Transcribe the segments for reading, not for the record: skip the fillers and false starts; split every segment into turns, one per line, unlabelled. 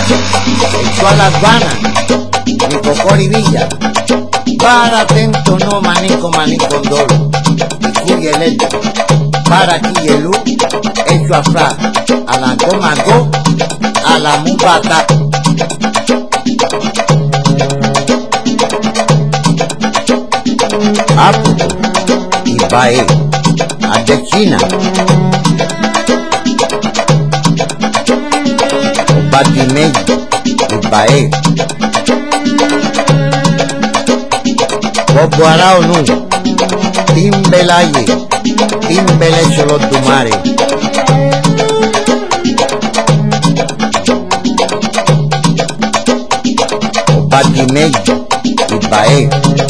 Echó a las vanas, mi cocorivilla. Para atento no manico manicondolo. Y cuyelete, para quillelú, hecho a fra, a la gomago, a la mubata. Apo, y bae, a de China. Batimei, y bae. Bobuarao nu, timbelaye, timbele cholotumare. Batimei, y bae.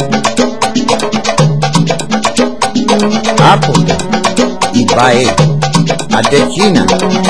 Apo, y bae, a de China.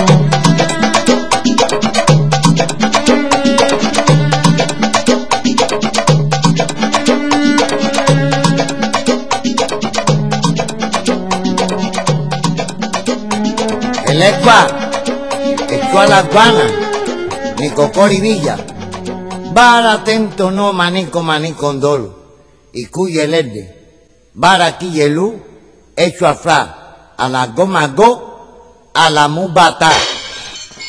El Ecuá echó a las vanas, mi cocorivilla. Bara atento no manico manicondolo. Y cuyelede, bara quillelú, hecho a fra, a la gomago, a la mubata.